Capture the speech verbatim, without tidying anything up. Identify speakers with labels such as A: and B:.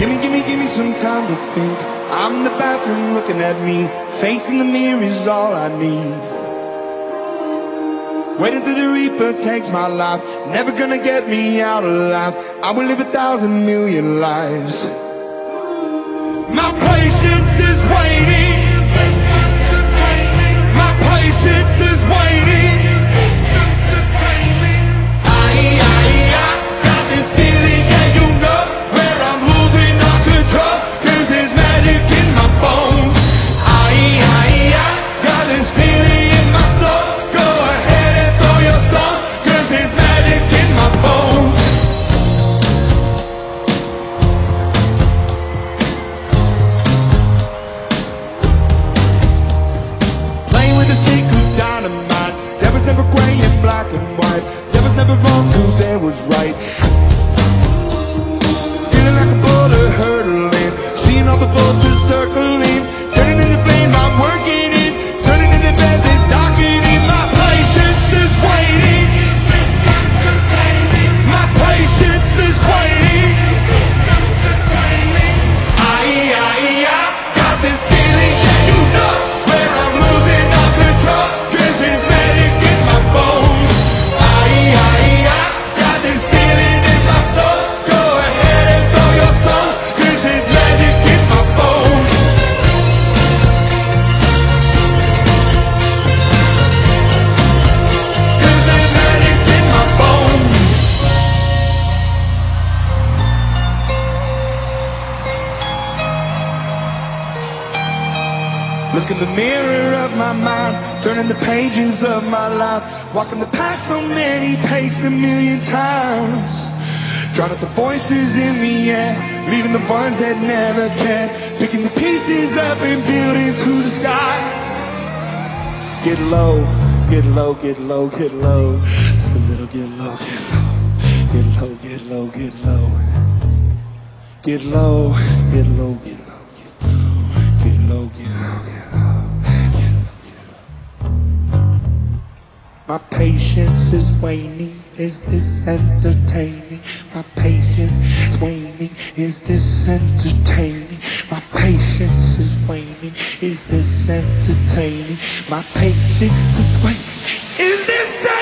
A: Gimme, gimme, gimme some time to think. I'm in the bathroom looking at me. Facing the mirror is all I need. Waiting till the reaper takes my life. Never gonna get me out alive. I will live a thousand million lives. My patience is waning. My patience is waning. I, I, I got this feeling, yeah, you know, where I'm losing all control. Cause there's magic in my bones. I, I, I got this feeling in my soul. Go ahead and throw your stone. Cause there's magic in my bones. Playing with a stick of dynamite. There was never gray and black and white. There was never wrong till there was right. Feeling like a boulder hurdling. Seeing all the vultures circling. Turning into flames, I'm working it. Turning into bed that's darkening. My patience is waiting. My patience is waiting. I, I, I got this feeling, yeah, you know, where I'm losing all control. Cause there's magic in my bones. I, I, I got this feeling in my soul. Go ahead and throw your stones. Cause there's magic in my bones. Cause there's magic in my bones. Look in the mirror of my mind, turning the pages of my life, walking the path so many paced a million times. Drown out the voices in the air, leaving the ones that never cared, picking the pieces up and building to the sky. Get low, get low, get low, get low. Just a little get low, get low. Get low, get low, get low. Get low, get low, get low. Get low, get low, get low. My patience is waning, is this entertaining? My patience is waning, is this entertaining? My patience is waning, is this entertaining? My patience is waning, is this